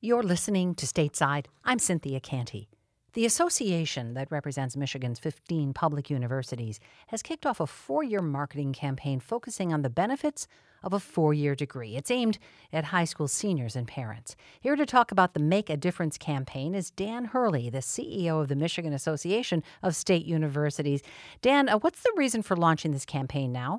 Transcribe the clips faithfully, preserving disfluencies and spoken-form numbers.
You're listening to Stateside. I'm Cynthia Canty. The association that represents Michigan's fifteen public universities has kicked off a four-year marketing campaign focusing on the benefits of a four-year degree. It's aimed at high school seniors and parents. Here to talk about the Make a Difference campaign is Dan Hurley, the C E O of the Michigan Association of State Universities. Dan, uh, what's the reason for launching this campaign now?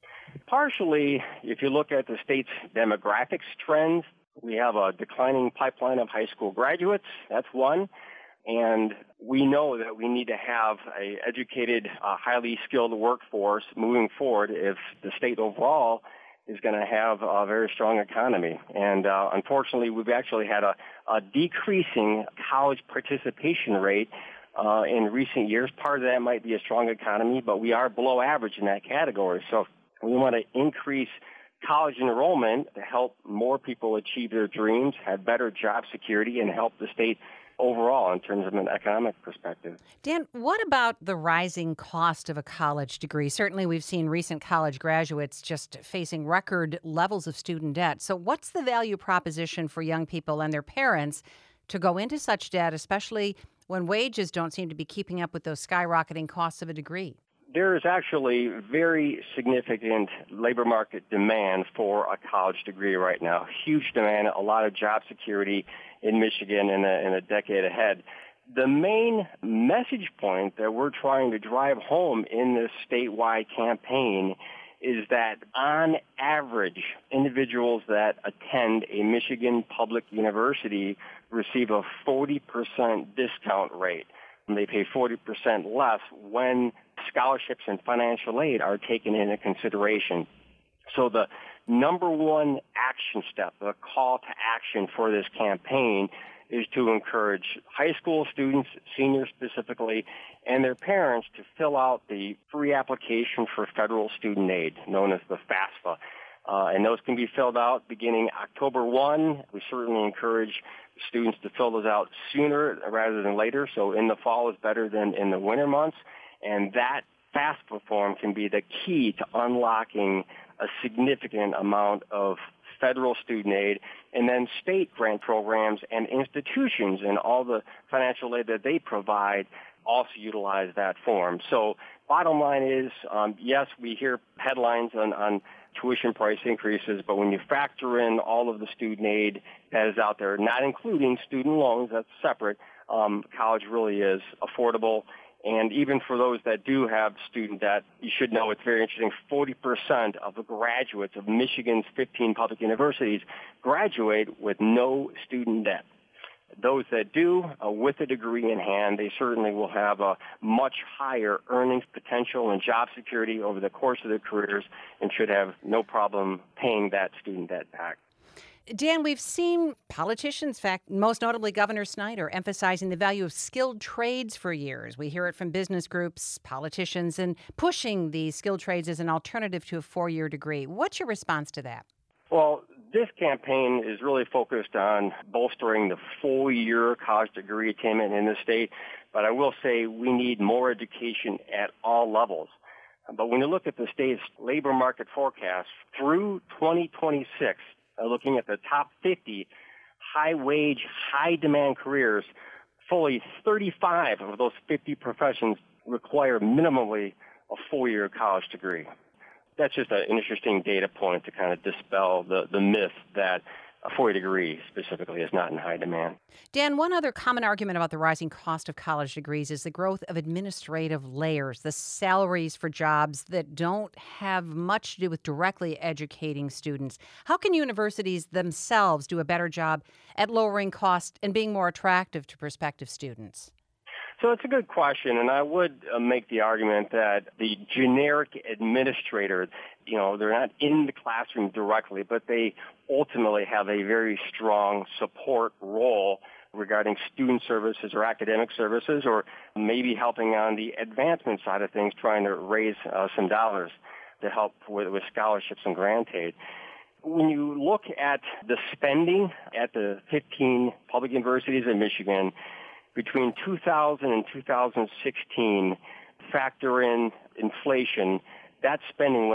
Partially, if you look at the state's demographics trends, we have a declining pipeline of high school graduates. That's one. And we know that we need to have an educated, uh, highly skilled workforce moving forward if the state overall is going to have a very strong economy. And uh, unfortunately, we've actually had a, a decreasing college participation rate uh, in recent years. Part of that might be a strong economy, but we are below average in that category. So we want to increase college enrollment to help more people achieve their dreams, have better job security, and help the state overall in terms of an economic perspective. Dan, what about the rising cost of a college degree? Certainly we've seen recent college graduates just facing record levels of student debt. So what's the value proposition for young people and their parents to go into such debt, especially when wages don't seem to be keeping up with those skyrocketing costs of a degree? There is actually very significant labor market demand for a college degree right now. Huge demand, a lot of job security in Michigan in a, in a decade ahead. The main message point that we're trying to drive home in this statewide campaign is that on average, individuals that attend a Michigan public university receive a forty percent discount rate. They pay forty percent less when scholarships and financial aid are taken into consideration. So the number one action step, the call to action for this campaign, is to encourage high school students, seniors specifically, and their parents to fill out the free application for federal student aid, known as the FAFSA. Uh, and those can be filled out beginning October first. We certainly encourage students to fill those out sooner rather than later. So in the fall is better than in the winter months. And that FAFSA form can be the key to unlocking a significant amount of federal student aid, and then state grant programs and institutions and all the financial aid that they provide also utilize that form. So bottom line is, um, yes, we hear headlines on, on tuition price increases, but when you factor in all of the student aid that is out there, not including student loans, that's separate, um, college really is affordable. And even for those that do have student debt, you should know it's very interesting, forty percent of the graduates of Michigan's fifteen public universities graduate with no student debt. Those that do, uh, with a degree in hand, they certainly will have a much higher earnings potential and job security over the course of their careers and should have no problem paying that student debt back. Dan, we've seen politicians, in fact, most notably Governor Snyder, emphasizing the value of skilled trades for years. We hear it from business groups, politicians, and pushing the skilled trades as an alternative to a four-year degree. What's your response to that? Well, this campaign is really focused on bolstering the four-year college degree attainment in the state, but I will say we need more education at all levels. But when you look at the state's labor market forecast through twenty twenty-six, Uh, looking at the top fifty high-wage, high-demand careers, fully thirty-five of those fifty professions require minimally a four-year college degree. That's just an interesting data point to kind of dispel the, the myth that a four-year degree specifically is not in high demand. Dan, one other common argument about the rising cost of college degrees is the growth of administrative layers, the salaries for jobs that don't have much to do with directly educating students. How can universities themselves do a better job at lowering costs and being more attractive to prospective students? So it's a good question, and I would uh, make the argument that the generic administrator, you know, they're not in the classroom directly, but they ultimately have a very strong support role regarding student services or academic services, or maybe helping on the advancement side of things, trying to raise uh, some dollars to help with, with scholarships and grant aid. When you look at the spending at the fifteen public universities in Michigan, between two thousand and two thousand sixteen, factor in inflation, that spending went up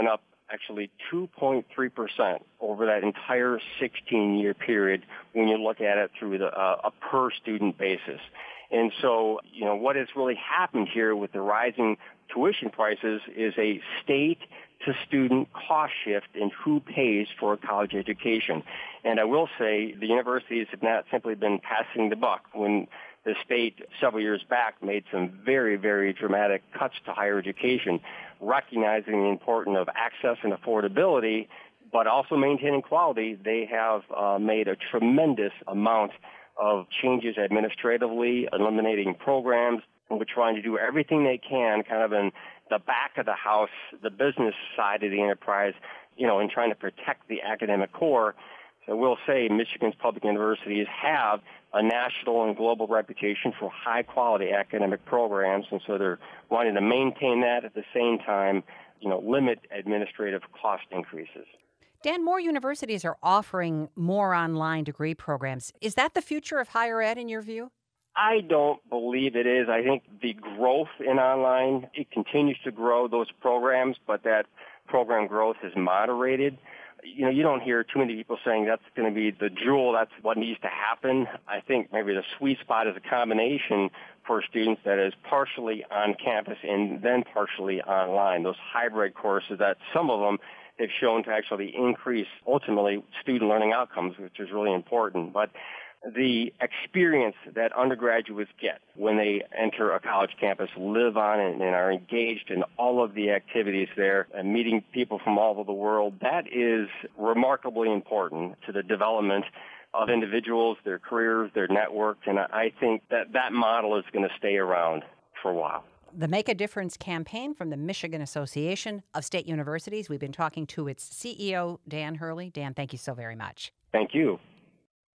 actually two point three percent over that entire sixteen-year period when you look at it through the, uh, a per-student basis. And so, you know, what has really happened here with the rising tuition prices is a state-to-student cost shift in who pays for a college education. And I will say the universities have not simply been passing the buck. When the state several years back made some very, very dramatic cuts to higher education, recognizing the importance of access and affordability, but also maintaining quality, they have uh, made a tremendous amount of changes administratively, eliminating programs, and we're trying to do everything they can kind of in the back of the house, the business side of the enterprise, you know, in trying to protect the academic core. So we'll say Michigan's public universities have a national and global reputation for high-quality academic programs, and so they're wanting to maintain that at the same time, you know, limit administrative cost increases. Dan, more universities are offering more online degree programs. Is that the future of higher ed in your view? I don't believe it is. I think the growth in online, it continues to grow those programs, but that program growth is moderated. You know, you don't hear too many people saying that's going to be the jewel, that's what needs to happen. I think maybe the sweet spot is a combination for students that is partially on campus and then partially online. Those hybrid courses that some of them have shown to actually increase, ultimately, student learning outcomes, which is really important. But the experience that undergraduates get when they enter a college campus, live on and, and are engaged in all of the activities there and meeting people from all over the world, that is remarkably important to the development of individuals, their careers, their network. And I think that that model is going to stay around for a while. The Make a Difference campaign from the Michigan Association of State Universities. We've been talking to its C E O, Dan Hurley. Dan, thank you so very much. Thank you.